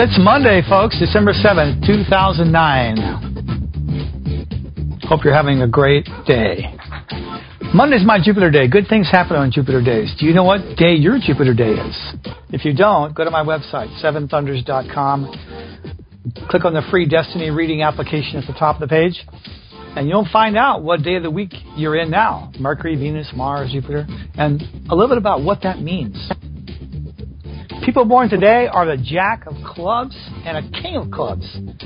It's Monday, folks, December 7th, 2009. Hope you're having a great day. Monday's my Jupiter Day. Good things happen on Jupiter days. Do you know what day your Jupiter Day is? If you don't, go to my website, seventhunders.com. Click on the free Destiny reading application at the top of the page, and you'll find out what day of the week you're in now. Mercury, Venus, Mars, Jupiter, and a little bit about what that means. People born today are the Jack of Clubs and a King of Clubs.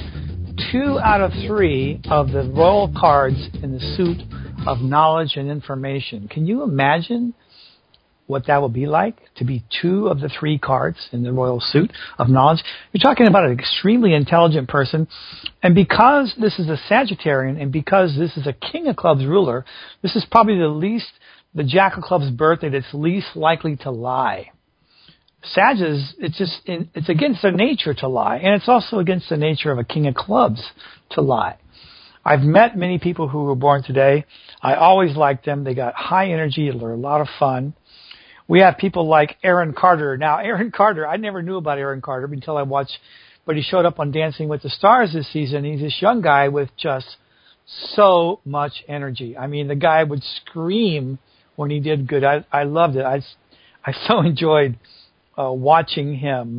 2 out of 3 of the royal cards in the suit of knowledge and information. Can you imagine what that would be like to be 2 of the 3 cards in the royal suit of knowledge? You're talking about an extremely intelligent person. And because this is a Sagittarian and because this is a King of Clubs ruler, this is probably the Jack of Clubs birthday that's least likely to lie. Sages, it's against their nature to lie, and it's also against the nature of a King of Clubs to lie. I've met many people who were born today. I always liked them. They got high energy. They're a lot of fun. We have people like Aaron Carter. Now, Aaron Carter, I never knew about Aaron Carter until I watched, but he showed up on Dancing with the Stars this season. He's this young guy with just so much energy. I mean, the guy would scream when he did good. I loved it. I so enjoyed watching him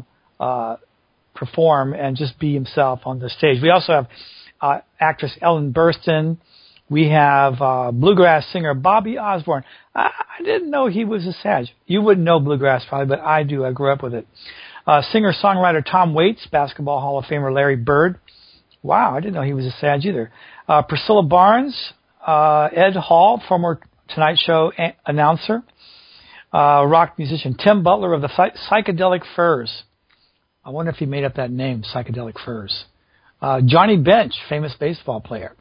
perform and just be himself on the stage. We also have actress Ellen Burstyn. We have bluegrass singer Bobby Osborne. I didn't know he was a Sag. You wouldn't know bluegrass probably, but I do. I grew up with it. Singer-songwriter Tom Waits, Basketball Hall of Famer Larry Bird. Wow, I didn't know he was a Sag either. Priscilla Barnes, Ed Hall, former Tonight Show announcer. Rock musician Tim Butler of the Psychedelic Furs. I wonder if he made up that name, Psychedelic Furs. Johnny Bench, famous baseball player.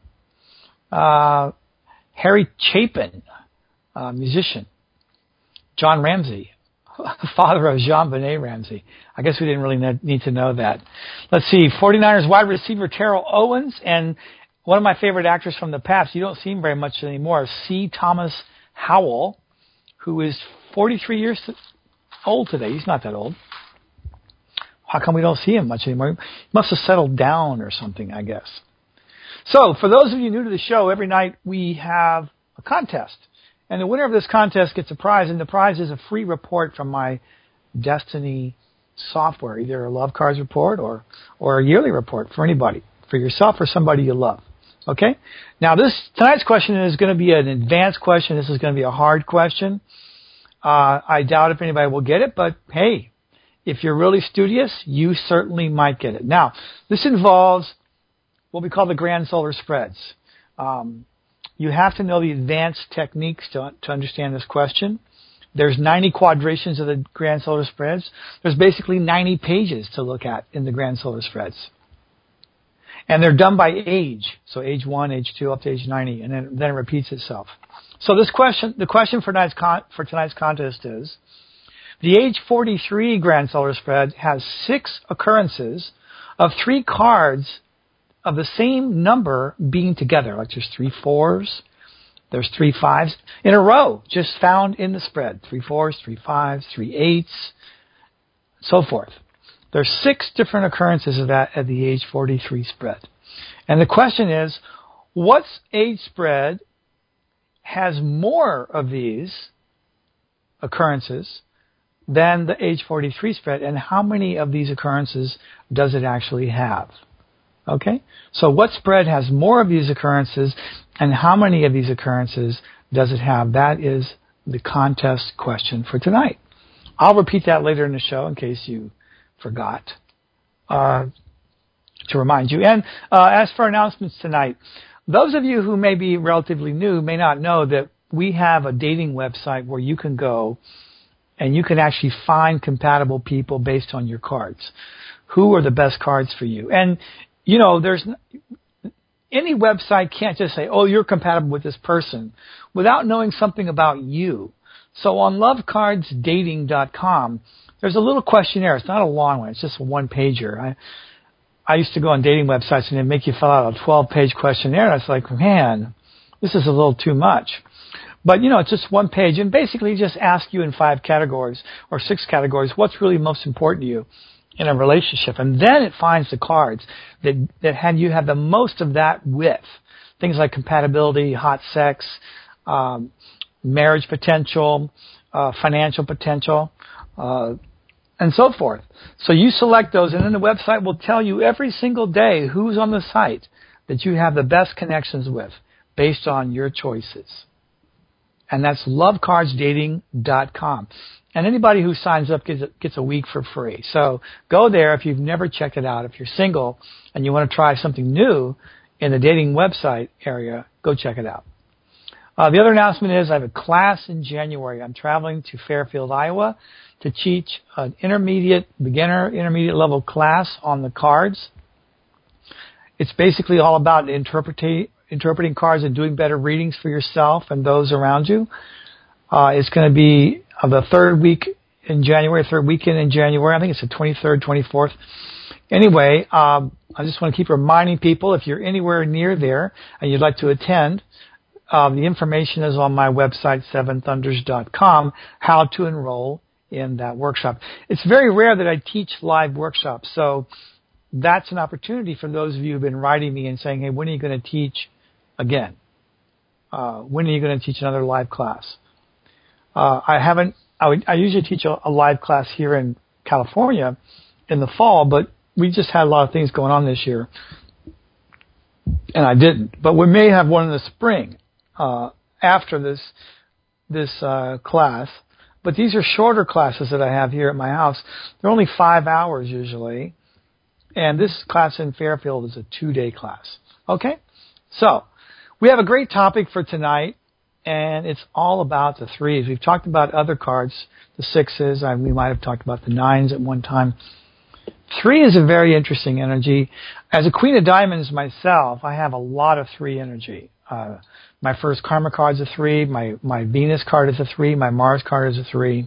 Harry Chapin, musician. John Ramsey, father of Jean-Benet Ramsey. I guess we didn't really need to know that. Let's see, 49ers wide receiver Terrell Owens, and one of my favorite actors from the past, you don't see him very much anymore, C. Thomas Howell, who is 43 years old today. He's not that old. How come we don't see him much anymore? He must have settled down or something, I guess. So, for those of you new to the show, every night we have a contest. And the winner of this contest gets a prize, and the prize is a free report from my Destiny software, either a Love Cards report or a yearly report for anybody, for yourself or somebody you love. Okay? Now, tonight's question is going to be an advanced question. This is going to be a hard question. I doubt if anybody will get it, but hey, if you're really studious, you certainly might get it. Now, this involves what we call the grand solar spreads. You have to know the advanced techniques to understand this question. There's 90 quadrations of the grand solar spreads. There's basically 90 pages to look at in the grand solar spreads. And they're done by age. So age 1, age 2, up to age 90, and then it repeats itself. So the question for tonight's contest is, the age 43 grand solar spread has 6 occurrences of 3 cards of the same number being together. Like there's 3 4s, there's 3 5s in a row, just found in the spread. 3 4s, 3 5s, 3 8s, so forth. There's 6 different occurrences of that at the age 43 spread. And the question is, what age spread has more of these occurrences than the age 43 spread, and how many of these occurrences does it actually have? Okay? So what spread has more of these occurrences, and how many of these occurrences does it have? That is the contest question for tonight. I'll repeat that later in the show in case you forgot to remind you. And as for announcements tonight, those of you who may be relatively new may not know that we have a dating website where you can go and you can actually find compatible people based on your cards. Who are the best cards for you? And, you know, any website can't just say, oh, you're compatible with this person without knowing something about you. So on lovecardsdating.com, there's a little questionnaire. It's not a long one. It's just a one-pager. I used to go on dating websites and they'd make you fill out a 12-page questionnaire. And I was like, man, this is a little too much. But, you know, it's just one page. And basically just ask you in 5 categories or 6 categories what's really most important to you. in a relationship. And then it finds the cards that you have the most of that with. Things like compatibility, hot sex, marriage potential, financial potential, and so forth. So you select those, and then the website will tell you every single day who's on the site that you have the best connections with based on your choices. And that's lovecardsdating.com. And anybody who signs up gets a week for free. So go there if you've never checked it out. If you're single and you want to try something new in the dating website area, go check it out. The other announcement is I have a class in January. I'm traveling to Fairfield, Iowa to teach an intermediate level class on the cards. It's basically all about interpreting cards and doing better readings for yourself and those around you. It's going to be the third weekend in January. I think it's the 23rd, 24th. Anyway, I just want to keep reminding people, if you're anywhere near there and you'd like to attend, the information is on my website, seventhunders.com, how to enroll in that workshop. It's very rare that I teach live workshops, so that's an opportunity for those of you who've been writing me and saying, hey, when are you going to teach again? When are you going to teach another live class? I usually teach a live class here in California in the fall, but we just had a lot of things going on this year, and I didn't. But we may have one in the spring after this class. But these are shorter classes that I have here at my house. They're only 5 hours usually, and this class in Fairfield is a 2-day class. Okay? So we have a great topic for tonight, and it's all about the threes. We've talked about other cards, the sixes. We might have talked about the nines at one time. 3 is a very interesting energy. As a Queen of Diamonds myself, I have a lot of 3 energy. My first Karma card is a 3. My Venus card is a 3. My Mars card is a 3.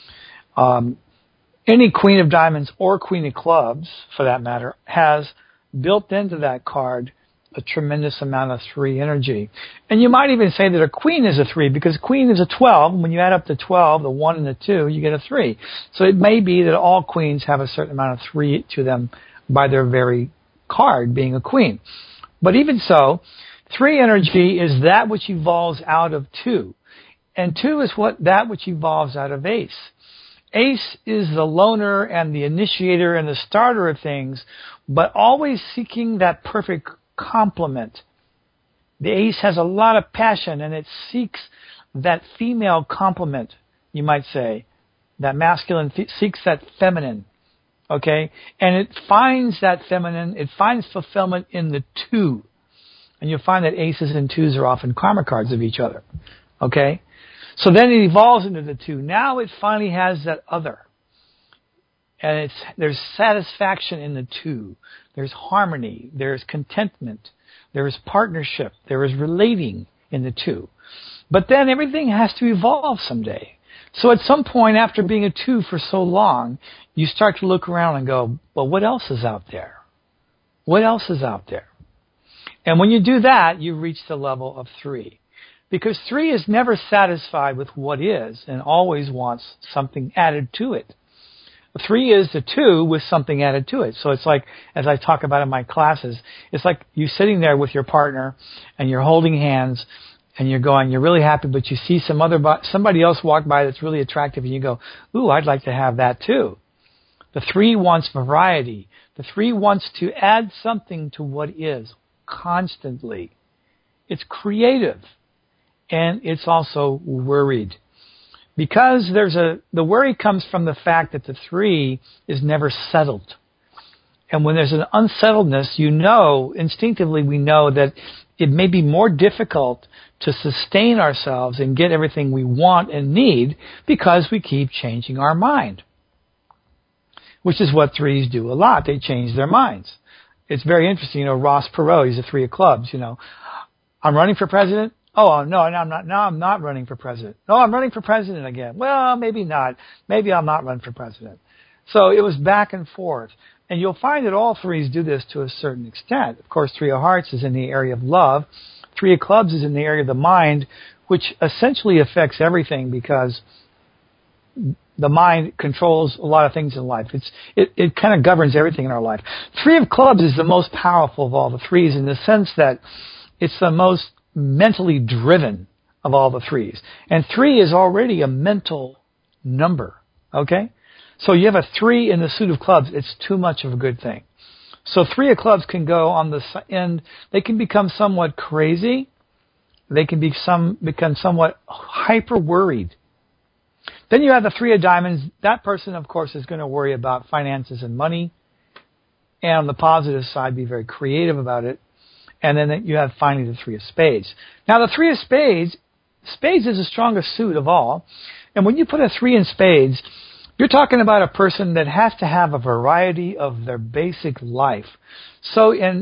Any Queen of Diamonds or Queen of Clubs, for that matter, has built into that card a tremendous amount of 3 energy. And you might even say that a Queen is a 3 because Queen is a 12. When you add up the 12, the 1 and the 2, you get a 3. So it may be that all Queens have a certain amount of 3 to them by their very card being a Queen. But even so, 3 energy is that which evolves out of 2. And 2 is that which evolves out of Ace. Ace is the loner and the initiator and the starter of things, but always seeking that perfect complement. The Ace has a lot of passion, and it seeks that female complement, you might say. That masculine seeks that feminine, okay? And it finds that feminine, it finds fulfillment in the 2. And you'll find that aces and 2s are often karma cards of each other, okay? So then it evolves into the 2. Now it finally has that other. And there's satisfaction in the 2. There's harmony. There's contentment. There is partnership. There is relating in the 2. But then everything has to evolve someday. So at some point after being a 2 for so long, you start to look around and go, well, what else is out there? What else is out there? And when you do that, you reach the level of 3. Because 3 is never satisfied with what is and always wants something added to it. 3 is the 2 with something added to it. So it's like, as I talk about in my classes, it's like you sitting there with your partner and you're holding hands and you're really happy, but you see somebody else walk by that's really attractive and you go, ooh, I'd like to have that too. The 3 wants variety. The 3 wants to add something to what is constantly. It's creative. And it's also worried. Because the worry comes from the fact that the 3 is never settled. And when there's an unsettledness, instinctively we know that it may be more difficult to sustain ourselves and get everything we want and need because we keep changing our mind. Which is what 3s do a lot. They change their minds. It's very interesting. Ross Perot, he's a 3 of clubs, I'm running for president. Oh, no, I'm not. No, I'm not running for president. No, I'm running for president again. Well, maybe not. Maybe I'll not run for president. So it was back and forth. And you'll find that all 3s do this to a certain extent. Of course, 3 of hearts is in the area of love. 3 of clubs is in the area of the mind, which essentially affects everything because the mind controls a lot of things in life. It kind of governs everything in our life. Three of clubs is the most powerful of all the threes in the sense that it's the most mentally driven of all the threes. And three is already a mental number, okay? So you have a three in the suit of clubs, it's too much of a good thing. So three of clubs can go on the end, they can become somewhat crazy, they can become somewhat hyper worried. Then you have the three of diamonds. That person, of course, is going to worry about finances and money. And on the positive side, be very creative about it. And then you have finally the three of spades. Now, the three of spades is the strongest suit of all. And when you put a three in spades, you're talking about a person that has to have a variety of their basic life. So in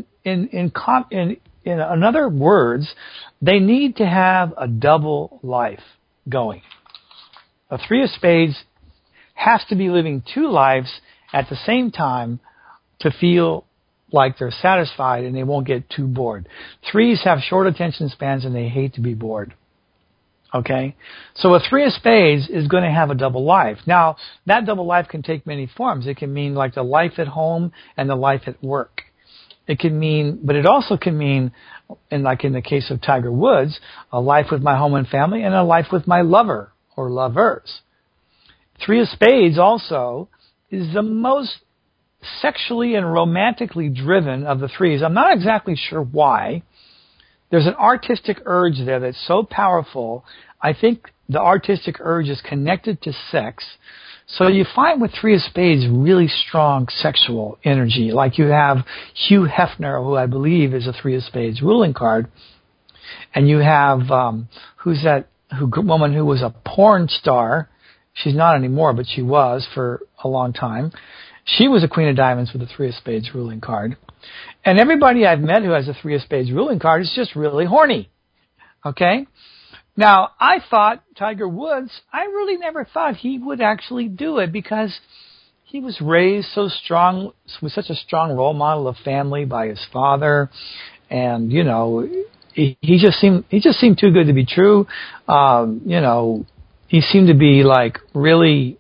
other words, they need to have a double life going. A three of spades has to be living two lives at the same time to feel like they're satisfied and they won't get too bored. Threes have short attention spans and they hate to be bored. Okay? So a three of spades is going to have a double life. Now, that double life can take many forms. It can mean like the life at home and the life at work. It can mean, but it also can mean, and like in the case of Tiger Woods, a life with my home and family and a life with my lover or lovers. Three of spades also is the most sexually and romantically driven of the threes. I'm not exactly sure why. There's an artistic urge there that's so powerful. I think the artistic urge is connected to sex. So you find with three of spades really strong sexual energy. Like you have Hugh Hefner, who I believe is a three of spades ruling card. And you have, woman who was a porn star. She's not anymore, but she was for a long time. She was a queen of diamonds with a three of spades ruling card. And everybody I've met who has a three of spades ruling card is just really horny. Okay? Now, I thought Tiger Woods, I really never thought he would actually do it because he was raised so strong, with such a strong role model of family by his father. And, you know, he just seemed too good to be true. You know, he seemed to be like really,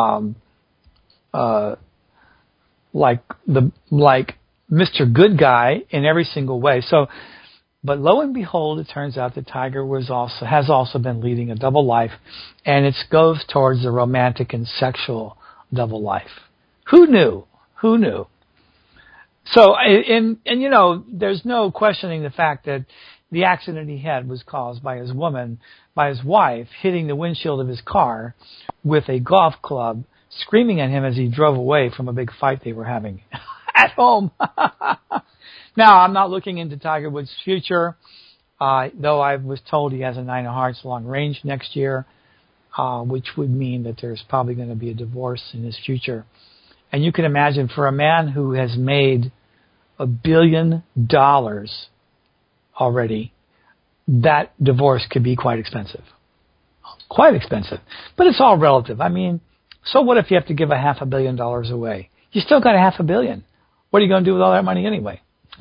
like Mr. Good Guy in every single way. So, but lo and behold, it turns out that Tiger has also been leading a double life, and it goes towards the romantic and sexual double life. Who knew? Who knew? So, and you know, there's no questioning the fact that the accident he had was caused by his wife, hitting the windshield of his car with a golf club, screaming at him as he drove away from a big fight they were having at home. Now, I'm not looking into Tiger Woods' future, though I was told he has a 9 of hearts long range next year, which would mean that there's probably going to be a divorce in his future. And you can imagine for a man who has made $1 billion already, that divorce could be quite expensive. Quite expensive. But it's all relative. I mean, so what if you have to give $500 million away? You still got $500 million. What are you going to do with all that money anyway?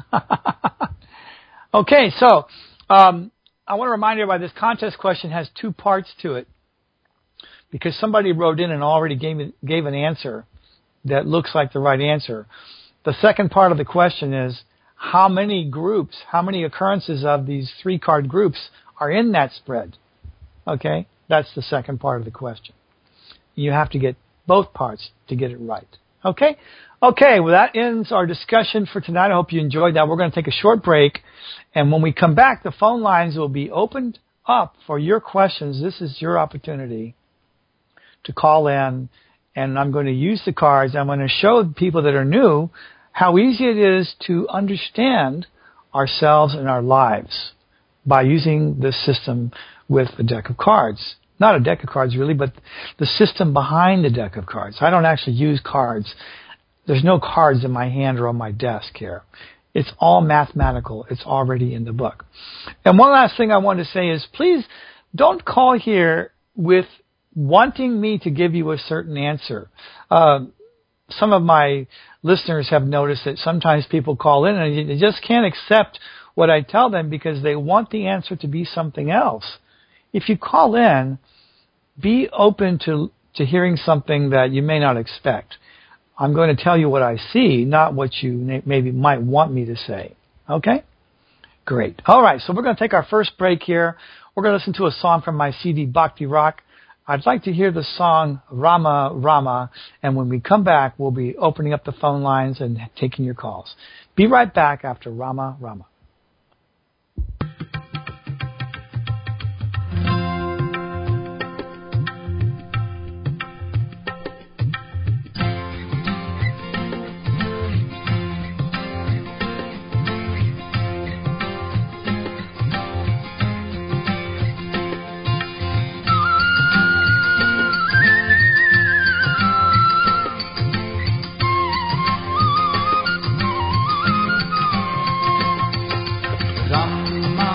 Okay, so I want to remind everybody this contest question has two parts to it because somebody wrote in and already gave an answer that looks like the right answer. The second part of the question is how many occurrences of these 3-card groups are in that spread? Okay, that's the second part of the question. You have to get both parts to get it right. Okay? Okay, well, that ends our discussion for tonight. I hope you enjoyed that. We're going to take a short break, and when we come back, the phone lines will be opened up for your questions. This is your opportunity to call in, and I'm going to use the cards. I'm going to show people that are new how easy it is to understand ourselves and our lives by using this system with a deck of cards. Not a deck of cards, really, but the system behind the deck of cards. I don't actually use cards. There's no cards in my hand or on my desk here. It's all mathematical. It's already in the book. And one last thing I want to say is please don't call here with wanting me to give you a certain answer. Some of my listeners have noticed that sometimes people call in and they just can't accept what I tell them because they want the answer to be something else. If you call in, be open to to hearing something that you may not expect. I'm going to tell you what I see, not what you maybe might want me to say. Okay? Great. All right, so we're going to take our first break here. We're going to listen to a song from my CD, Bhakti Rock. I'd like to hear the song Rama Rama, and when we come back, we'll be opening up the phone lines and taking your calls. Be right back after Rama Rama. Rama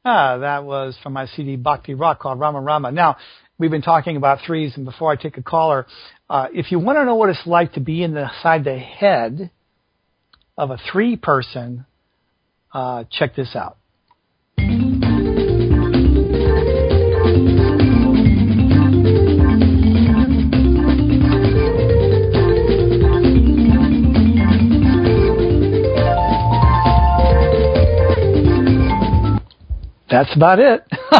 That was from my CD Bhakti Rock called Rama Rama. Now, we've been talking about threes, and before I take a caller, if you want to know what it's like to be inside the head of a three person, check this out. That's about it.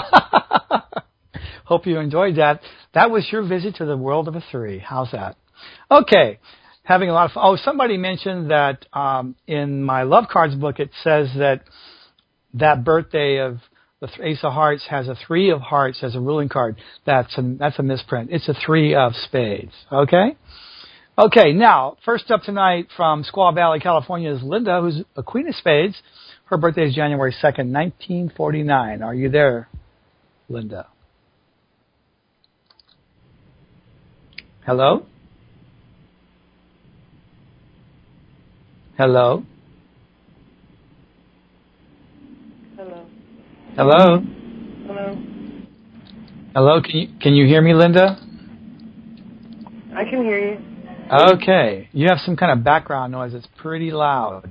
Hope you enjoyed that. That was your visit to the world of a three. How's that? Okay. Having a lot of fun. Oh, somebody mentioned that in my Love Cards book it says that birthday of the Ace of Hearts has a three of hearts as a ruling card. That's a misprint. It's a three of spades. Okay? Okay, now, first up tonight from Squaw Valley, California is Linda, who's a queen of spades. Her birthday is January 2nd, 1949. Are you there, Linda? Hello? Hello? Hello. Hello? Hello. Hello? Can you hear me, Linda? I can hear you. Okay. You have some kind of background noise. It's pretty loud.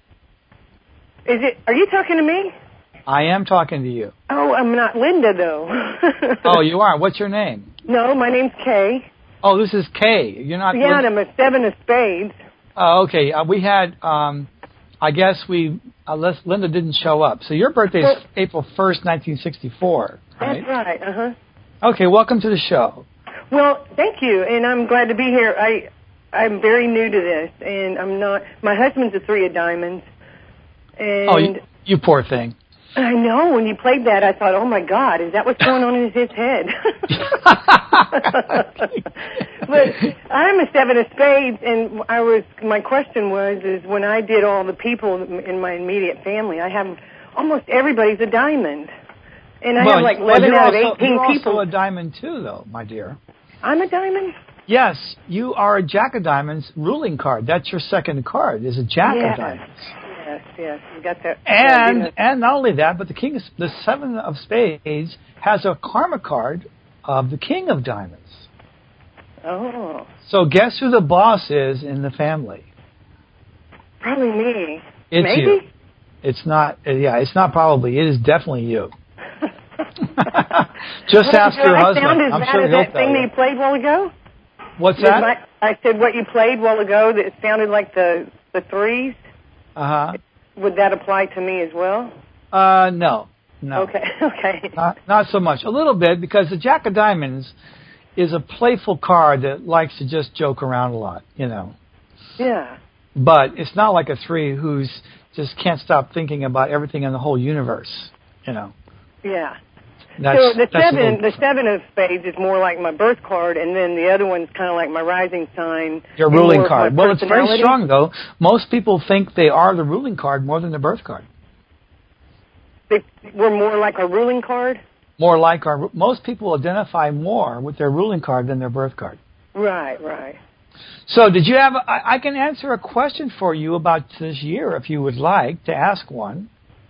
Are you talking to me? I am talking to you. Oh, I'm not Linda, though. Oh, you are? What's your name? No, my name's Kay. Oh, this is Kay. You're not... Yeah, and I'm a seven of spades. Oh, okay. We had... I guess Linda didn't show up. So your birthday is April 1st, 1964, right? That's right, Okay, welcome to the show. Well, thank you, and I'm glad to be here. I'm very new to this, and I'm not... My husband's a three of diamonds, and... Oh, you poor thing. I know. When you played that, I thought, oh, my God, is that what's going on in his head? But I'm a seven of spades, and my question is when I did all the people in my immediate family, I have almost everybody's a diamond. And I have like 11 out of 18 people. You're also a diamond, too, though, my dear. I'm a diamond? Yes, you are a Jack of Diamonds ruling card. That's your second card, is a Jack of Diamonds. Yes, you got that. And not only that, but the seven of spades has a karma card of the King of Diamonds. Oh. So guess who the boss is in the family? Probably me. It's Maybe? you. It's not. Yeah, it's not probably. It is definitely you. Just ask your husband. I'm sure he'll tell you. That thing that you played a while ago? What's that? I said what you played a while ago. That it sounded like the threes. Would that apply to me as well? No. Okay. Not so much. A little bit, because the Jack of Diamonds is a playful card that likes to just joke around a lot, you know. Yeah. But it's not like a three who's just can't stop thinking about everything in the whole universe, you know. Yeah. So the seven of spades is more like my birth card, and then the other one's kind of like my rising sign. Your ruling card. Well, it's very strong, though. Most people think they are the ruling card more than the birth card. We're more like a ruling card? Most people identify more with their ruling card than their birth card. Right. So did you have... I can answer a question for you about this year if you would like to ask one.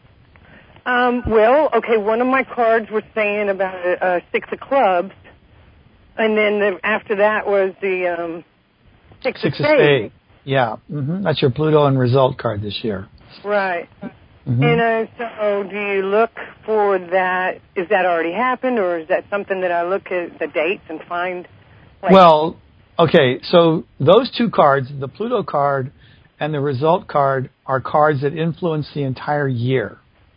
Well, okay, one of my cards was saying about a six of clubs, and then after that was the six of spades. Yeah, that's your Pluto and result card this year. Right. And so do you look for that? Is that already happened, or is that something that I look at the dates and find? Well, okay, so those two cards, the Pluto card and the result card, are cards that influence the entire year.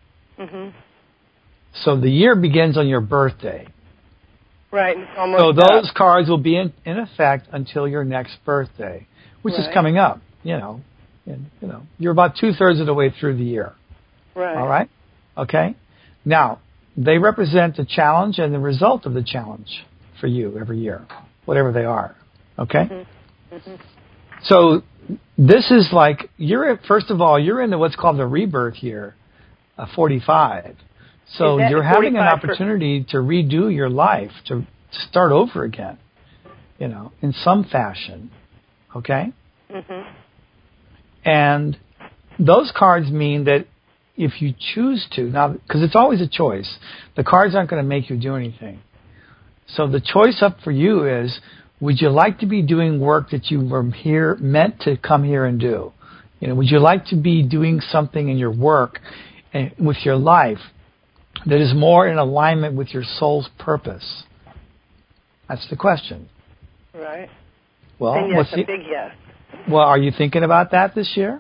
So the year begins on your birthday. Right. So those cards will be in effect until your next birthday, which is coming up. You're about 2/3 of the way through the year. Right. All right. Okay. Now they represent the challenge and the result of the challenge for you every year, whatever they are. Okay. So this is like first of all, you're into what's called the rebirth year. 45. So you're having an opportunity to redo your life, to start over again, in some fashion. Okay? And those cards mean that if you choose to, now, because it's always a choice, the cards aren't going to make you do anything. So the choice up for you is, would you like to be doing work that you were meant to come here and do? Would you like to be doing something in your work and with your life that is more in alignment with your soul's purpose? That's the question. Right. Well, and yes, a big yes. Well, are you thinking about that this year?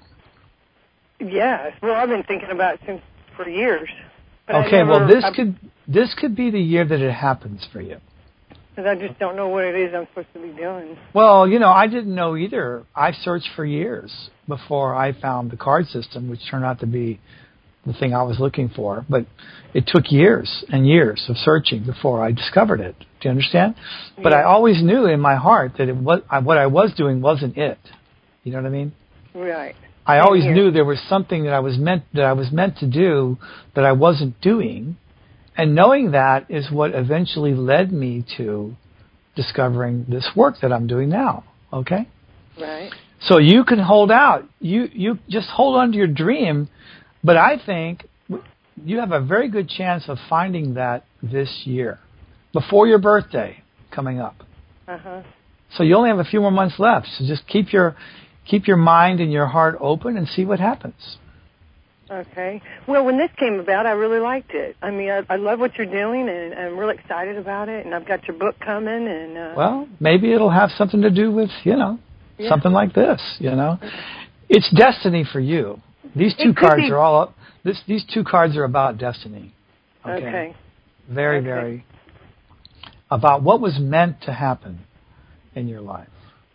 Yes. Well, I've been thinking about it for years. Okay. This could be the year that it happens for you. Because I just don't know what it is I'm supposed to be doing. Well, I didn't know either. I searched for years before I found the card system, which turned out to be the thing I was looking for. But it took years and years of searching before I discovered it. Do you understand? Yeah. But I always knew in my heart that what I was doing wasn't it. You know what I mean? Right. I always knew there was something that I was meant to do that I wasn't doing. And knowing that is what eventually led me to discovering this work that I'm doing now. Okay? Right. So you can hold out. You just hold on to your dream. But I think you have a very good chance of finding that this year, before your birthday coming up. Uh-huh. So you only have a few more months left. So just keep your mind and your heart open and see what happens. Okay. Well, when this came about, I really liked it. I mean, I love what you're doing, and I'm really excited about it. And I've got your book coming, and well, maybe it'll have something to do with something like this. It's destiny for you. These two cards are all up. These two cards are about destiny. Okay. Very, very about what was meant to happen in your life,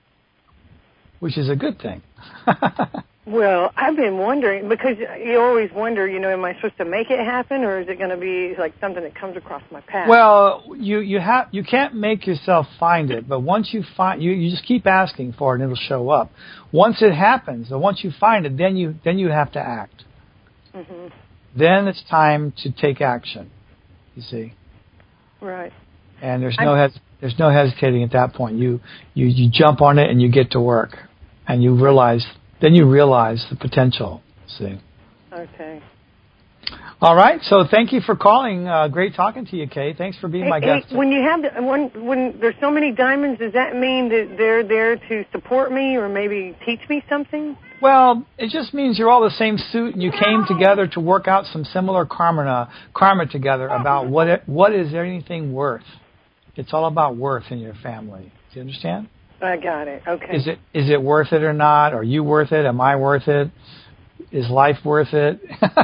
which is a good thing. Well, I've been wondering, because you always wonder, am I supposed to make it happen, or is it going to be like something that comes across my path? Well, you can't make yourself find it, but once you find, you just keep asking for it and it'll show up. Once it happens, or once you find it, then you have to act. Mm-hmm. Then it's time to take action. You see. Right. And there's no hesitating at that point. You jump on it and you get to work, and you realize the potential. See. Okay. All right. So thank you for calling. Great talking to you, Kay. Thanks for being my guest. When you have when there's so many diamonds, does that mean that they're there to support me or maybe teach me something? Well, it just means you're all the same suit, and you came together to work out some similar karma together about what is anything worth. It's all about worth in your family. Do you understand? I got it. Okay. Is it worth it or not? Are you worth it? Am I worth it? Is life worth it?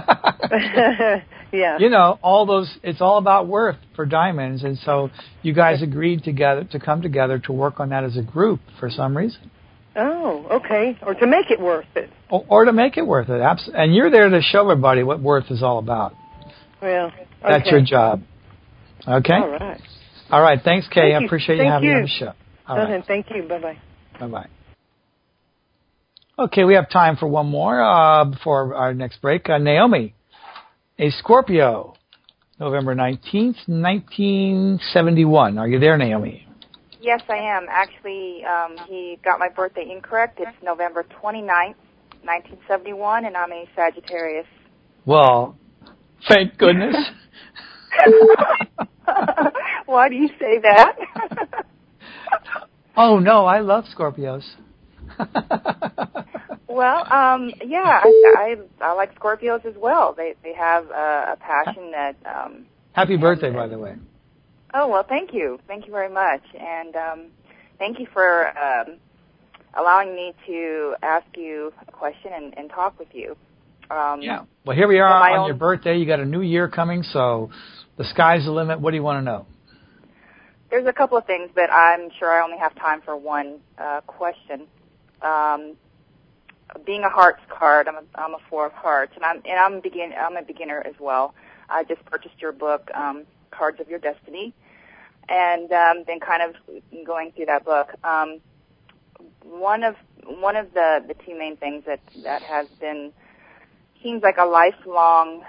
Yeah. All those. It's all about worth for diamonds, and so you guys agreed to come together to work on that as a group for some reason. Oh, okay. Or to make it worth it. Or to make it worth it. And you're there to show everybody what worth is all about. Well, okay. That's your job. Okay? All right. All right. Thanks, Kay. Thank I appreciate you having me on the show. All right. Thank you. Bye-bye. Bye-bye. Okay, we have time for one more before our next break. Naomi, a Scorpio, November 19th, 1971. Are you there, Naomi? Yes, I am. Actually, he got my birthday incorrect. It's November 29th, 1971, and I'm a Sagittarius. Well, thank goodness. Why do you say that? Oh, no, I love Scorpios. Well, yeah, I like Scorpios as well. They have a passion that... Happy birthday, by the way. Oh, well, thank you. Thank you very much. And thank you for allowing me to ask you a question and talk with you. Yeah. Well, here we are on your birthday. You got a new year coming, so the sky's the limit. What do you want to know? There's a couple of things, but I'm sure I only have time for one question. Being a hearts card, I'm a 4 of hearts, and I'm a beginner as well. I just purchased your book, Cards of Your Destiny, and been kind of going through that book. One of the two main things that has been seems like a lifelong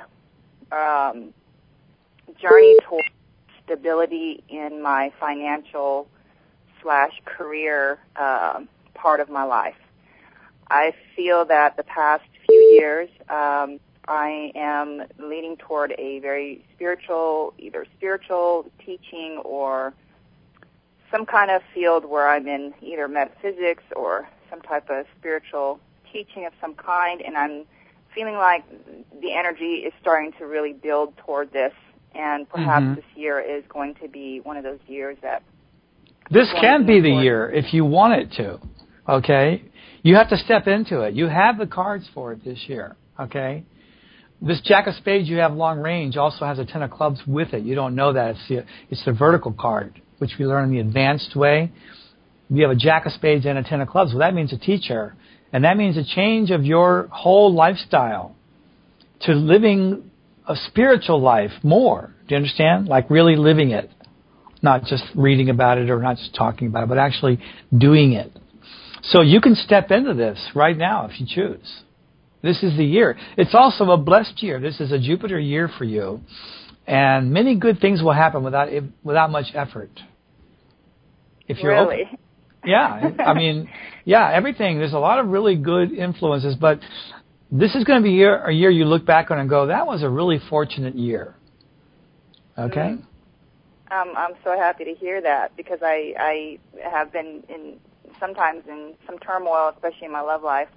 journey towards stability in my financial / career part of my life. I feel that the past few years I am leaning toward a very spiritual, either spiritual teaching or some kind of field where I'm in either metaphysics or some type of spiritual teaching of some kind, and I'm feeling like the energy is starting to really build toward this, and perhaps this year is going to be one of those years that... This can be the year if you want it to, okay? You have to step into it. You have the cards for it this year, okay? This Jack of Spades you have long range also has a 10 of clubs with it. You don't know that. It's the vertical card, which we learn in the advanced way. You have a Jack of Spades and a 10 of clubs. Well, that means a teacher. And that means a change of your whole lifestyle to living a spiritual life more. Do you understand? Like really living it. Not just reading about it or not just talking about it, but actually doing it. So you can step into this right now if you choose. This is the year. It's also a blessed year. This is a Jupiter year for you. And many good things will happen without much effort. If you're really? Open. Yeah. I mean, yeah, everything. There's a lot of really good influences, but this is going to be a year you look back on and go, that was a really fortunate year. Okay? I'm so happy to hear that because I have been sometimes in some turmoil, especially in my love life.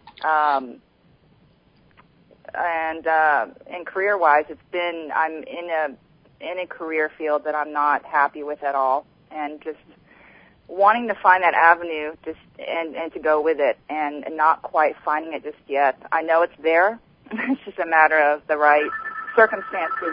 And career-wise, I'm in a career field that I'm not happy with at all, and just wanting to find that avenue and to go with it, and not quite finding it just yet. I know it's there. It's just a matter of the right circumstances,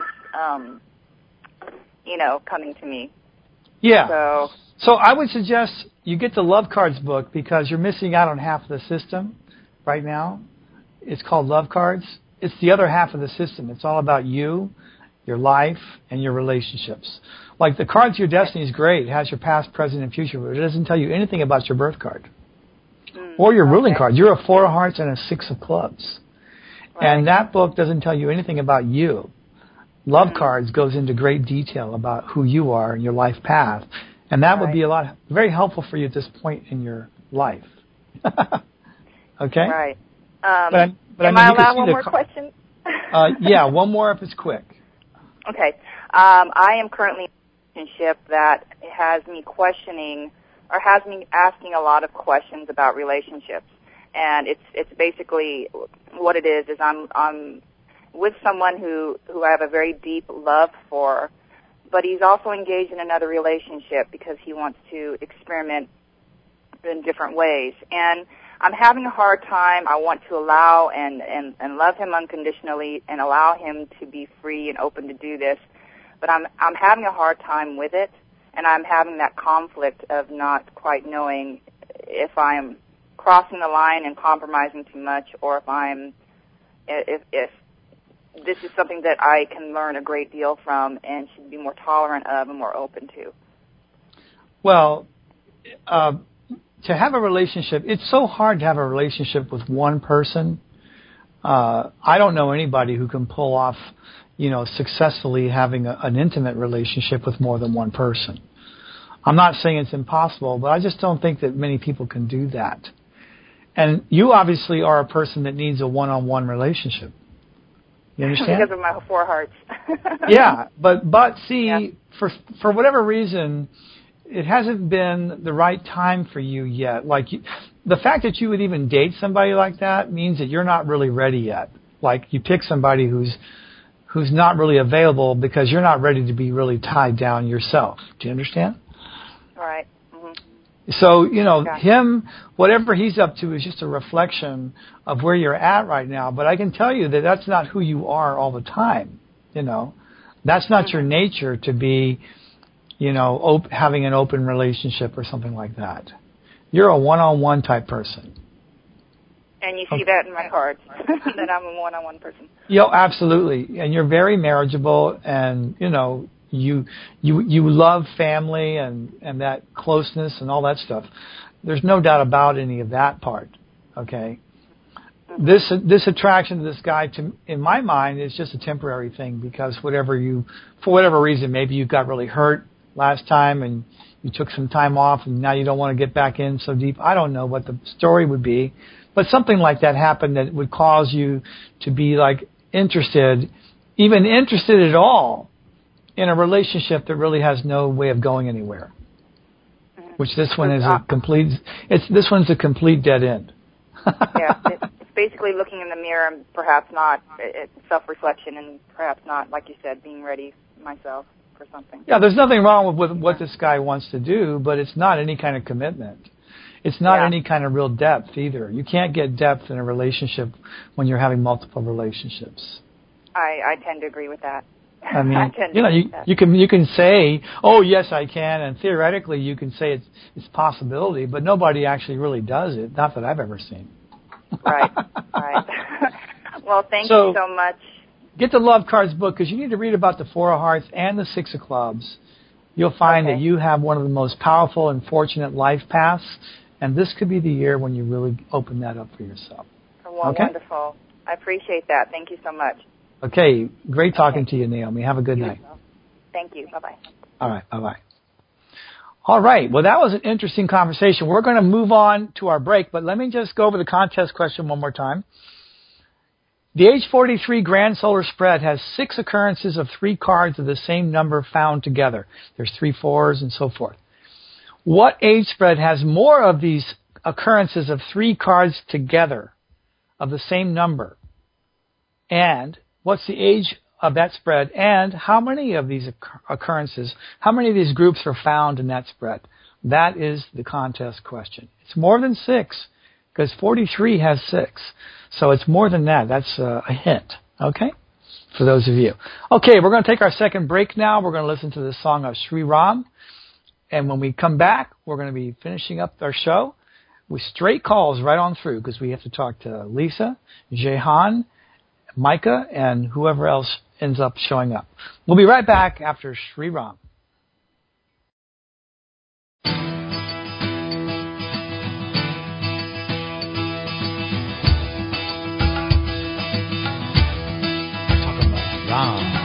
coming to me. Yeah. So I would suggest you get the Love Cards book because you're missing out on half of the system right now. It's called Love Cards. It's the other half of the system. It's all about you, your life, and your relationships. Like the Cards of Your Destiny is great. It has your past, present, and future, but it doesn't tell you anything about your birth card or your ruling card. You're a 4 of Hearts and a 6 of Clubs. Right. And that book doesn't tell you anything about you. Love Cards goes into great detail about who you are and your life path. And that would be very helpful for you at this point in your life. Okay? Right. Am I allowed one more question? Yeah, one more if it's quick. Okay. I am currently in a relationship that has me questioning or has me asking a lot of questions about relationships. And it's basically what it is I'm with someone who I have a very deep love for, but he's also engaged in another relationship because he wants to experiment in different ways. And I'm having a hard time. I want to allow and love him unconditionally and allow him to be free and open to do this. But I'm having a hard time with it, and I'm having that conflict of not quite knowing if I'm crossing the line and compromising too much, or if this is something that I can learn a great deal from and should be more tolerant of and more open to. Well, to have a relationship, it's so hard to have a relationship with one person. I don't know anybody who can pull off, successfully having an intimate relationship with more than one person. I'm not saying it's impossible, but I just don't think that many people can do that. And you obviously are a person that needs a one-on-one relationship. You understand? Because of my 4 hearts. Yeah, but see, for whatever reason, it hasn't been the right time for you yet. Like the fact that you would even date somebody like that means that you're not really ready yet. Like you pick somebody who's not really available because you're not ready to be really tied down yourself. Do you understand? Right. So, him, whatever he's up to is just a reflection of where you're at right now. But I can tell you that that's not who you are all the time. That's not your nature to be, having an open relationship or something like that. You're a one-on-one type person. And you see that in my cards, that I'm a one-on-one person. Yeah, absolutely. And you're very marriageable, and, you love family and that closeness and all that stuff. There's no doubt about any of that part, okay? This attraction to this guy, in my mind, is just a temporary thing because for whatever reason, maybe you got really hurt last time and you took some time off and now you don't want to get back in so deep. I don't know what the story would be, but something like that happened that would cause you to be like interested at all in a relationship that really has no way of going anywhere. Which this one is this one's a complete dead end. Yeah, it's basically looking in the mirror and perhaps not, it's self-reflection and perhaps not, like you said, being ready myself for something. Yeah, there's nothing wrong with what this guy wants to do, but it's not any kind of commitment. It's not any kind of real depth either. You can't get depth in a relationship when you're having multiple relationships. I tend to agree with that. I mean, you can say, oh yes, I can, and theoretically you can say it's possibility, but nobody actually really does it. Not that I've ever seen. Right. Well, thank you so much. Get the Love Cards book because you need to read about the Four of Hearts and the Six of Clubs. You'll find that you have one of the most powerful and fortunate life paths, and this could be the year when you really open that up for yourself. Well, wonderful. I appreciate that. Thank you so much. Okay, great talking to you, Naomi. Have a good night. Thank you. Bye-bye. All right, bye-bye. All right, well, that was an interesting conversation. We're going to move on to our break, but let me just go over the contest question one more time. The age 43 grand solar spread has 6 occurrences of 3 cards of the same number found together. There's 3 4s and so forth. What age spread has more of these occurrences of 3 cards together of the same number? And what's the age of that spread? And how many of these occurrences, how many of these groups are found in that spread? That is the contest question. It's more than 6 because 43 has 6. So it's more than that. That's a hint, okay, for those of you. Okay, we're going to take our second break now. We're going to listen to the song of Sri Ram. And when we come back, we're going to be finishing up our show with straight calls right on through because we have to talk to Lisa, Jehan, Micah, and whoever else ends up showing up. We'll be right back after Sri Ram. Talking about Ram.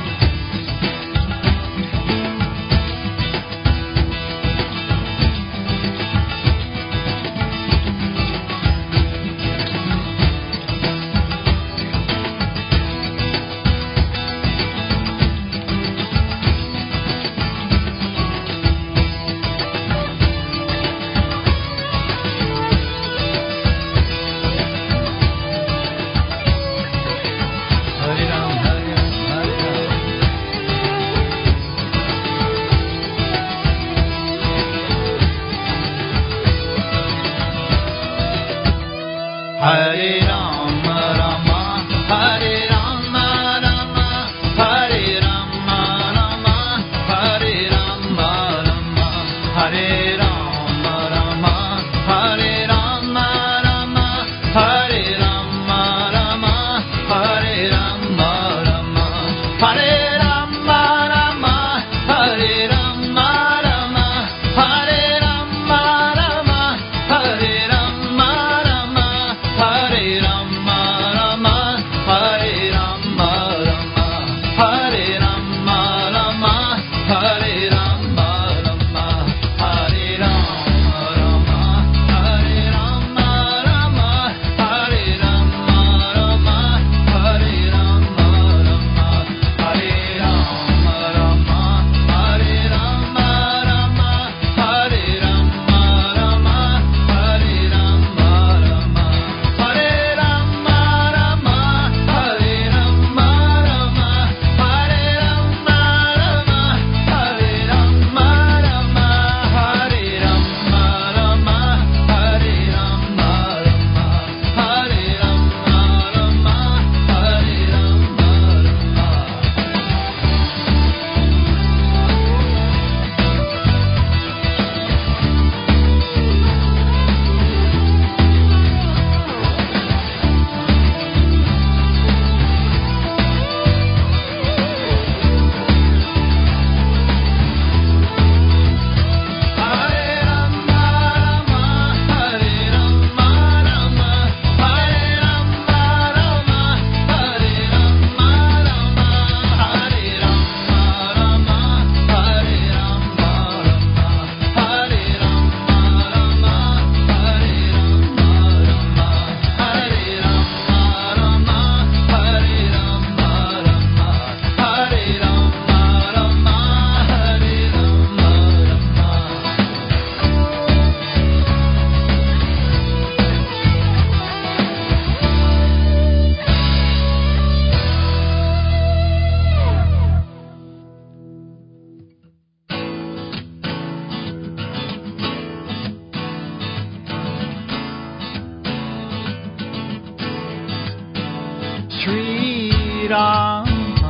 Shri Ram,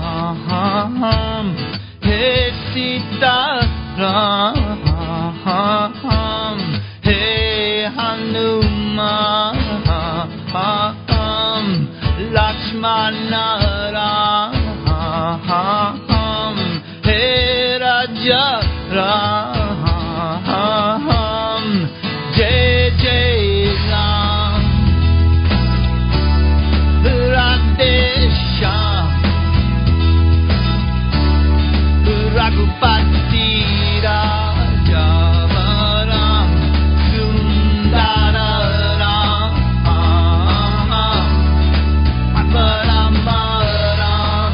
Hey Sita Ram, Hey Hanuman, Lakshmana Ram, Hey Raja Ram, Jai Jai Ram, Radhe Shyam, Raghupati Raja Ram, Sundara Ram, Rama Ram,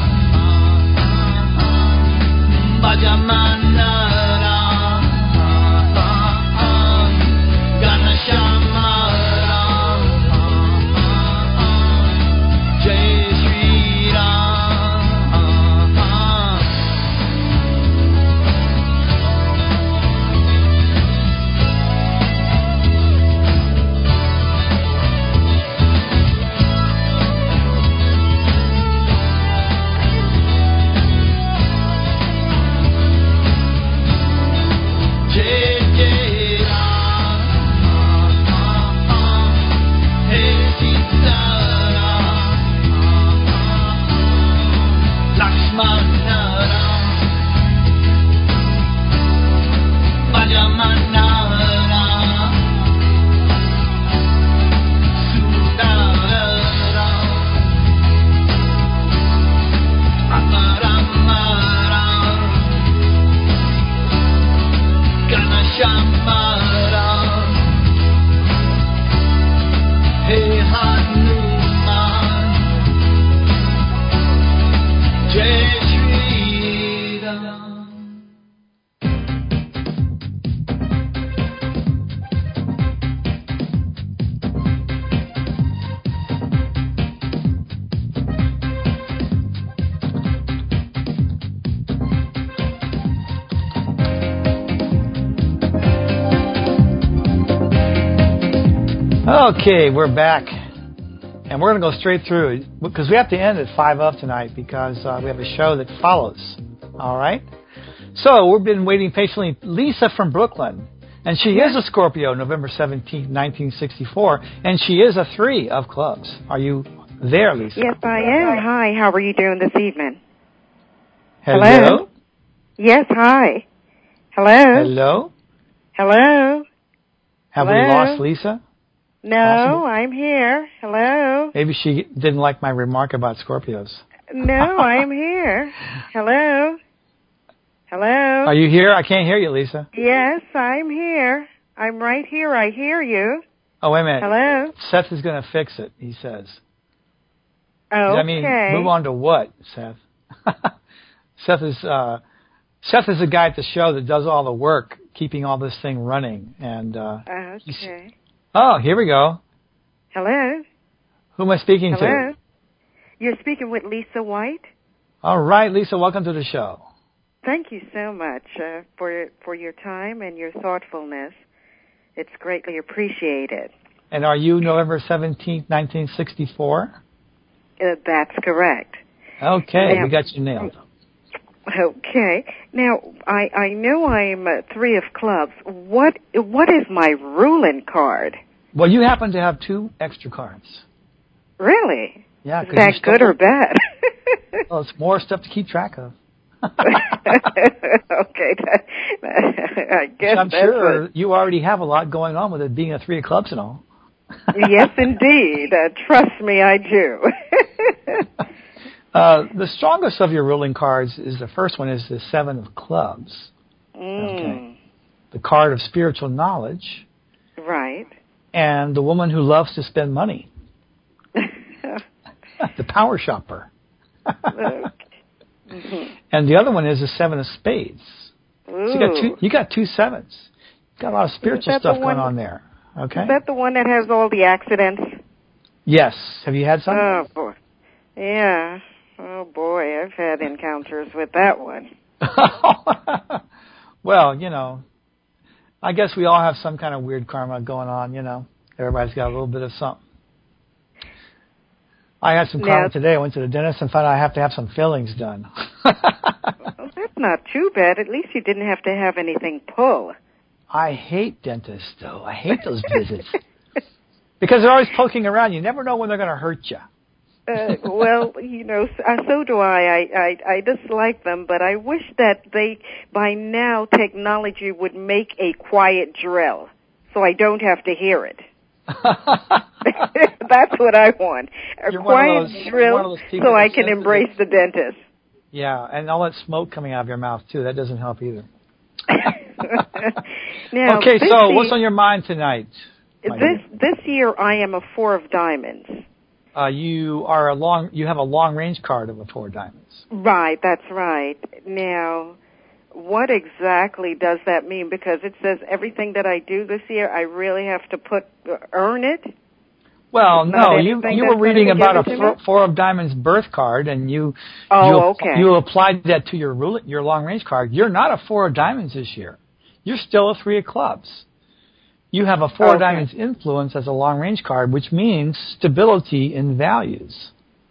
Bhajamana Ram, Ganashama Ram, Jai Shri Ram. Jai Jai Ram, Hey Sita Ram, Lakshmana Ram, Bhajamana Ram, Sundara Ram, Rama Ram, Ganashama Ram, Hey Hanuman, Jai Shri Ram. Okay, we're back. And we're going to go straight through because we have to end at 5 of tonight because we have a show that follows. All right? So we've been waiting patiently. Lisa from Brooklyn. And she is a Scorpio, November 17th, 1964. And she is a 3 of clubs. Are you there, Lisa? Yes, I am. Hi, how are you doing this evening? Hello? Yes, hi. Hello? Hello? Hello? Have Hello? we lost Lisa? No, Possible? I'm here. Hello? Maybe she didn't like my remark about Scorpios. No, I'm here. Hello? Hello? Are you here? I can't hear you, Lisa. Yes, I'm here. I'm right here. I hear you. Oh, wait a minute. Hello? Seth is going to fix it, he says. Okay. I mean, move on to what, Seth? Seth is the guy at the show that does all the work, keeping all this thing running. And Okay. oh, here we go. Hello? Who am I speaking Hello? to? You're speaking with Lisa White? All right, Lisa, welcome to the show. Thank you so much for your time and your thoughtfulness. It's greatly appreciated. And are you November 17th, 1964? That's correct. Okay, Now, we got you nailed. Okay. Now, I know I'm 3 of clubs. What is my ruling card? Well, you happen to have 2 extra cards. Really? Yeah. Is that good or bad? Well, it's more stuff to keep track of. Okay. I guess I'm that's sure you already have a lot going on with it being a 3 of clubs and all. Yes, indeed. Trust me, I do. The strongest of your ruling cards is the first one is the 7 of clubs. Okay. The card of spiritual knowledge. Right. And the woman who loves to spend money. The power shopper. And the other one is the 7 of spades. So you got 2 sevens. You got a lot of spiritual stuff going on there. Okay. Is that the one that has all the accidents? Yes. Have you had some? Oh boy. Yeah. Oh boy, I've had encounters with that one. Well, I guess we all have some kind of weird karma going on, Everybody's got a little bit of something. I had some karma today. I went to the dentist and found out I have to have some fillings done. Well, that's not too bad. At least you didn't have to have anything pull. I hate dentists, though. I hate those visits. Because they're always poking around. You never know when they're going to hurt you. Well, so do I. I dislike them, but I wish that by now, technology would make a quiet drill, so I don't have to hear it. That's what I want. A quiet drill, so I can embrace the dentist. Yeah, and all that smoke coming out of your mouth, too. That doesn't help either. Now, okay, so what's on your mind tonight? This year, I am a 4 of diamonds. You have a long range card of a 4 of diamonds. Right, that's right. Now, what exactly does that mean? Because it says everything that I do this year, I really have to earn it. Well, no, you were reading about a 4 of diamonds birth card, and you applied that to your long range card. You're not a 4 of diamonds this year. You're still a 3 of clubs. You have a 4 of diamonds influence as a long range card, which means stability in values.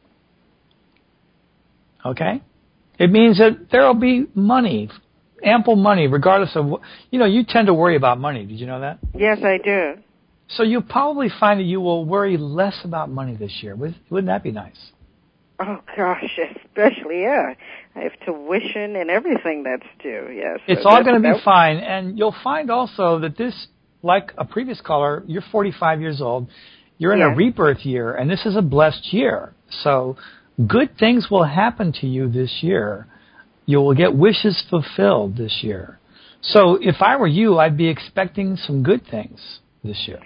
Okay? It means that there will be money, ample money, regardless of what. You tend to worry about money. Did you know that? Yes, I do. So you'll probably find that you will worry less about money this year. Wouldn't that be nice? Oh, gosh, especially, yeah. I have tuition and everything that's due, yes. It's all going to be fine. And you'll find also that this, like a previous caller, you're 45 years old. You're in a rebirth year, and this is a blessed year. So good things will happen to you this year. You will get wishes fulfilled this year. So if I were you, I'd be expecting some good things this year.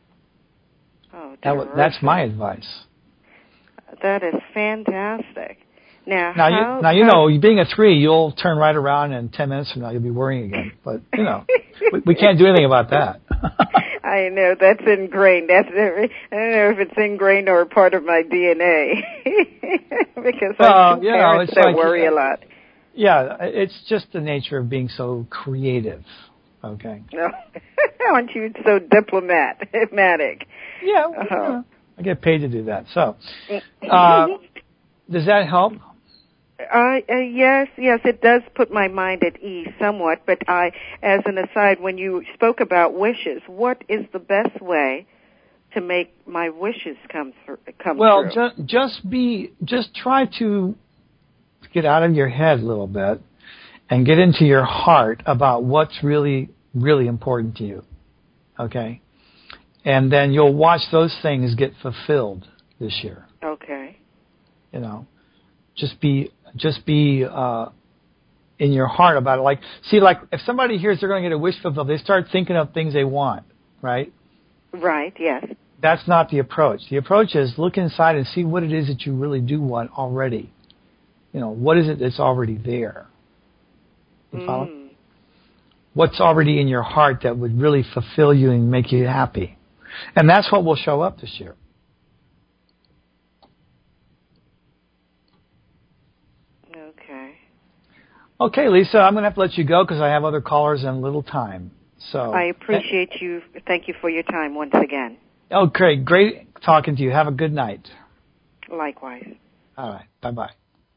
Oh, that's my advice. That is fantastic. Now being a 3, you'll turn right around, and 10 minutes from now you'll be worrying again. But we can't do anything about that. I know that's ingrained. I don't know if it's ingrained or part of my DNA, because I have parents that worry a lot. Yeah, it's just the nature of being so creative. Okay. No, aren't you so diplomatic? Yeah, I get paid to do that. So, does that help? Yes, it does put my mind at ease somewhat. But as an aside, when you spoke about wishes, what is the best way to make my wishes come true? Well, just try to get out of your head a little bit and get into your heart about what's really, really important to you. Okay? And then you'll watch those things get fulfilled this year. Okay. Just be in your heart about it. Like if somebody hears they're going to get a wish fulfilled, they start thinking of things they want, right? Right, yes. That's not the approach. The approach is look inside and see what it is that you really do want already. What is it that's already there? You follow? What's already in your heart that would really fulfill you and make you happy? And that's what will show up this year. Okay, Lisa, I'm going to have to let you go because I have other callers and little time. So I appreciate you. Thank you for your time once again. Okay, great talking to you. Have a good night. Likewise. All right, bye-bye.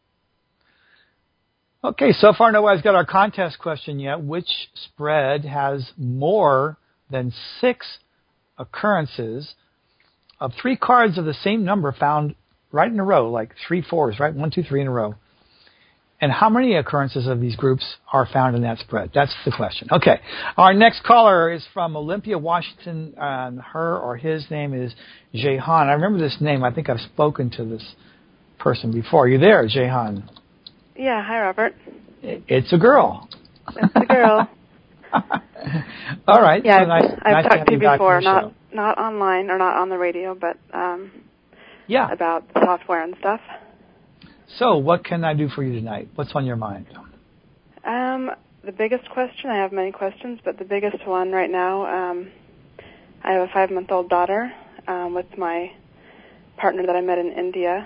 Okay, so far nobody's got our contest question yet. Which spread has more than 6 occurrences of 3 cards of the same number found right in a row, like 3 4s, right? 1, 2, 3 in a row. And how many occurrences of these groups are found in that spread? That's the question. Okay. Our next caller is from Olympia, Washington, and her or his name is Jehan. I remember this name. I think I've spoken to this person before. Are you there, Jehan? Yeah. Hi, Robert. It's a girl. It's a girl. All right. Yeah, so I've talked to you before, not online or not on the radio, but about software and stuff. So, what can I do for you tonight? What's on your mind? The biggest question, I have many questions, but the biggest one right now, I have a 5-month-old daughter with my partner that I met in India.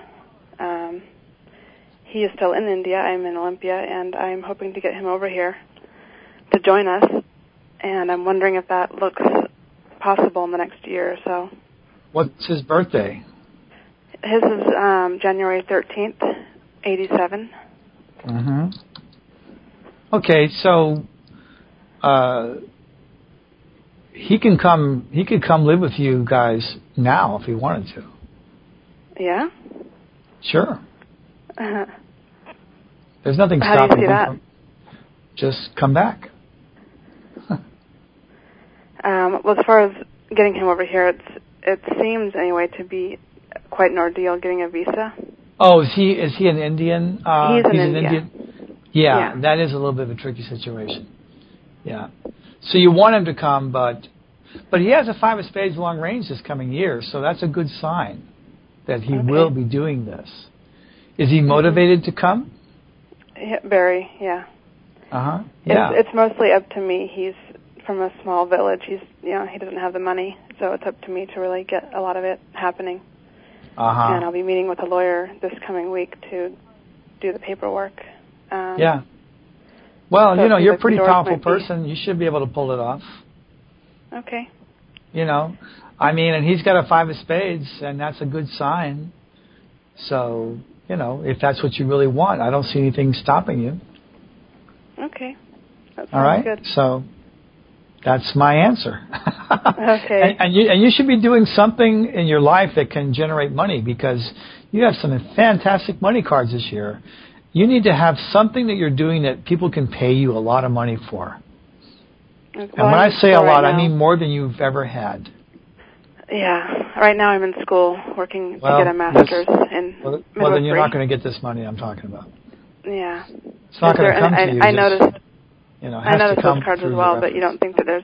He is still in India. I'm in Olympia, and I'm hoping to get him over here to join us. And I'm wondering if that looks possible in the next year or so. What's his birthday? His is January 13th, 87. Mm-hmm. Okay, so he could come live with you guys now if he wanted to. Yeah? Sure. There's nothing stopping him from just come back. Well, as far as getting him over here, it seems anyway to be quite an ordeal getting a visa. Oh, is he an Indian? He's an Indian. Yeah, that is a little bit of a tricky situation. Yeah. So you want him to come, but he has a 5 of spades long range this coming year, so that's a good sign that he will be doing this. Is he motivated to come? Yeah, very, yeah. Uh-huh. Yeah. It's mostly up to me. He's from a small village. He doesn't have the money, so it's up to me to really get a lot of it happening. Uh-huh. And I'll be meeting with a lawyer this coming week to do the paperwork. Yeah. Well, so you're a pretty powerful person. You should be able to pull it off. Okay. And he's got a 5 of spades, and that's a good sign. So, if that's what you really want, I don't see anything stopping you. Okay. That sounds all right. Good. So that's my answer. Okay. And you should be doing something in your life that can generate money because you have some fantastic money cards this year. You need to have something that you're doing that people can pay you a lot of money for. Well, and when I say a lot, I mean more than you've ever had. Yeah. Right now I'm in school working to get a master's in midwifery. Well, then you're not going to get this money I'm talking about. Yeah. It's not going to come to you. I noticed. I noticed those cards as well, but you don't think that there's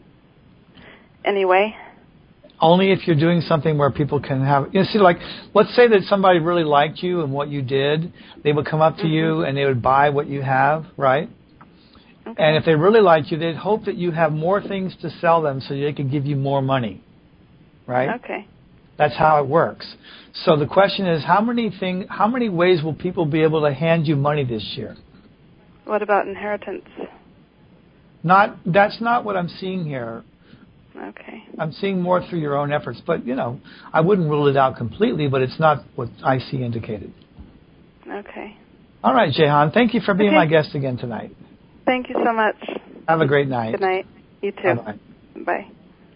any way? Only if you're doing something where people can have... let's say that somebody really liked you and what you did. They would come up to you and they would buy what you have, right? Okay. And if they really liked you, they'd hope that you have more things to sell them so they could give you more money, right? Okay. That's how it works. So the question is, how many ways will people be able to hand you money this year? What about inheritance? That's not what I'm seeing here. Okay. I'm seeing more through your own efforts, but I wouldn't rule it out completely, but it's not what I see indicated. Okay. All right, Jehan, thank you for being my guest again tonight. Thank you so much. Have a great night. Good night. You too. Bye-bye. Bye.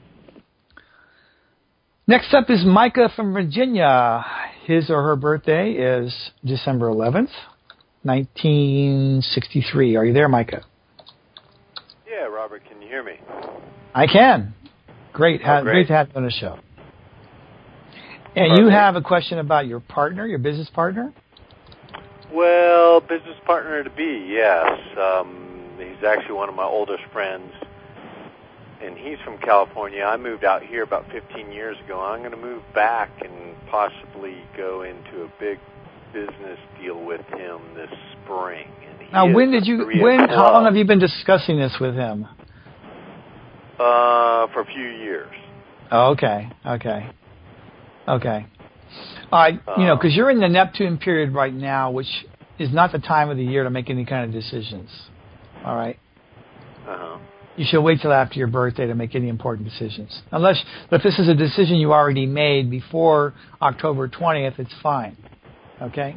Next up is Micah from Virginia. His or her birthday is December 11th, 1963. Are you there, Micah? Yeah, Robert, can you hear me? I can. Great. Great to have you on the show. And you have a question about your partner, your business partner? Well, business partner to be, yes. He's actually one of my oldest friends, and he's from California. I moved out here about 15 years ago. I'm going to move back and possibly go into a big business deal with him this spring. And now, how long have you been discussing this with him? For a few years. Oh, okay. Because you're in the Neptune period right now, which is not the time of the year to make any kind of decisions. All right? Uh-huh. You should wait till after your birthday to make any important decisions. If this is a decision you already made before October 20th, it's fine. Okay?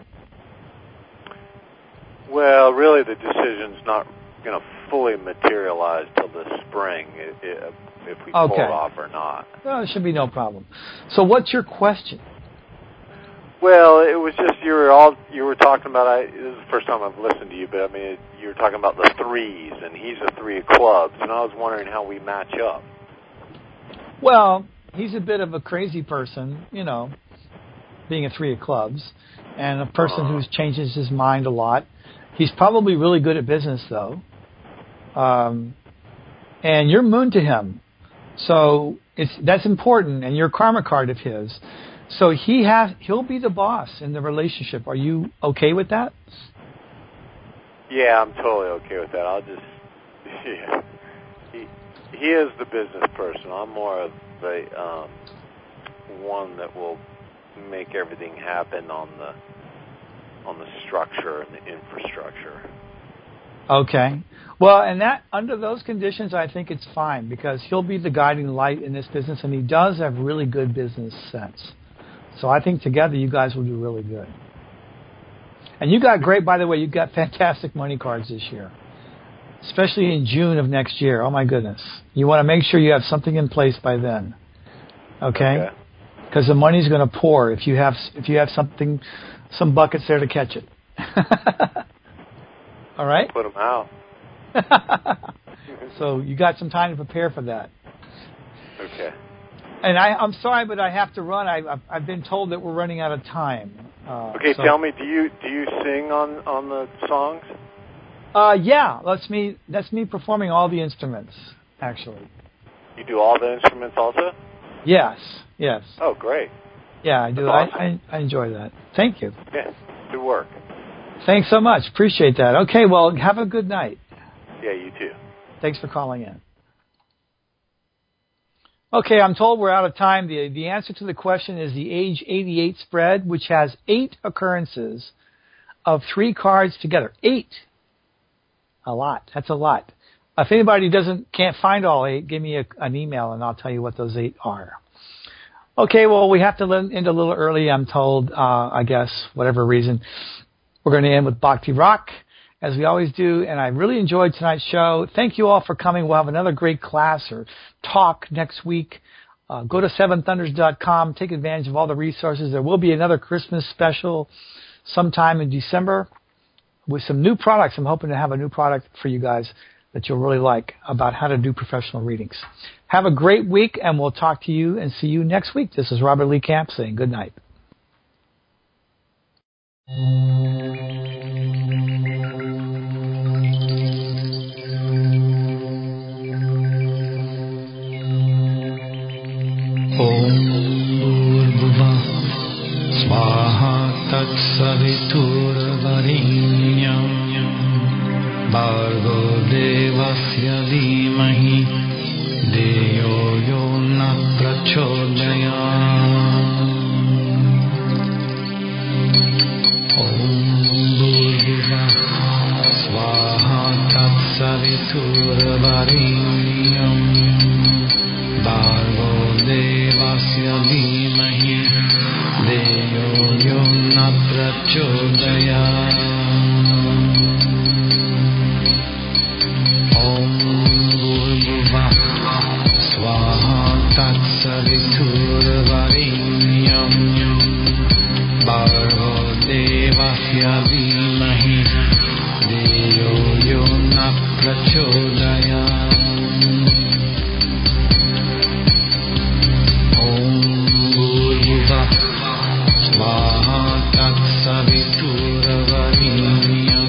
Well, really the decision's not going to fully materialize till the spring if we pull it off or not. Well, it should be no problem. So what's your question? Well, it was just you were talking about. This is the first time I've listened to you, but you were talking about the threes, and he's a 3 of clubs, and I was wondering how we match up. Well, he's a bit of a crazy person, being a 3 of clubs, and a person who changes his mind a lot. He's probably really good at business, though, and you're moon to him, so that's important, and you're a karma card of his. So he'll be the boss in the relationship. Are you okay with that? Yeah, I'm totally okay with that. He is the business person. I'm more of the one that will make everything happen on the structure and the infrastructure. Okay. Well, and under those conditions, I think it's fine because he'll be the guiding light in this business, and he does have really good business sense. So I think together you guys will do really good. And you got great, by the way, you got fantastic money cards this year, especially in June of next year. Oh, my goodness. You want to make sure you have something in place by then, okay? Because the money's going to pour if you have something, some buckets there to catch it. All right? Put them out. So you got some time to prepare for that. Okay. And I'm sorry, but I have to run. I've been told that we're running out of time. Okay, so tell me, do you sing on the songs? Yeah, that's me performing all the instruments, actually. You do all the instruments also? Yes. Oh, great. Yeah, I do. Awesome. I enjoy that. Thank you. Yeah, good work. Thanks so much. Appreciate that. Okay, well, have a good night. Yeah, you too. Thanks for calling in. Okay, I'm told we're out of time. The answer to the question is the age 88 spread, which has 8 occurrences of 3 cards together. 8. A lot. That's a lot. If anybody can't find all 8, give me an email and I'll tell you what those 8 are. Okay, well, we have to end a little early, I'm told, I guess, whatever reason. We're going to end with Bhakti Rock, as we always do, and I really enjoyed tonight's show. Thank you all for coming. We'll have another great class or talk next week. Go to seventhunders.com. Take advantage of all the resources. There will be another Christmas special sometime in December with some new products. I'm hoping to have a new product for you guys that you'll really like about how to do professional readings. Have a great week, and we'll talk to you and see you next week. This is Robert Lee Camp saying good night. स्वाहा तत्सवितुर्वरेण्यं भर्गो देवस्य धीमहि धियो यो न प्रचोदयात्। ॐ भूर्भुवः स्वाहा तत्सवितुर्वरेण्यं भर्गो देवस्य धीमहि धियो यो न प्रचोदयात्। ॐ भूर्भुवः स्वाहा तत्सवितुर्वरेण्यं भर्गो देवस्य धीमहि धियो यो न प्रचोदयात्। स्वाहा तत्सवितुर्वरेण्यं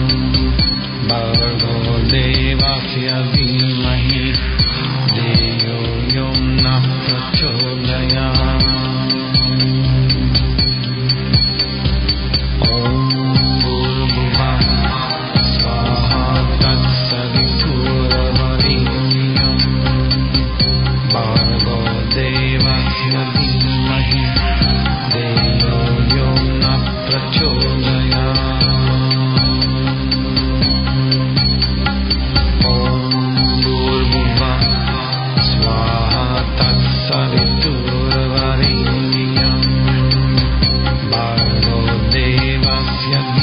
भर्गो देवस्य धीमहि धियो यो न प्रचोदयात्। ॐ भूर्भुवः स्वाहा तत्सवितुर्वरेण्यं भर्गो देवस्य धीमहि धियो यो न प्रचोदयात्। ॐ भूर्भुवः स्वाहा तत्सवितुर्वरेण्यं भर्गो देवस्य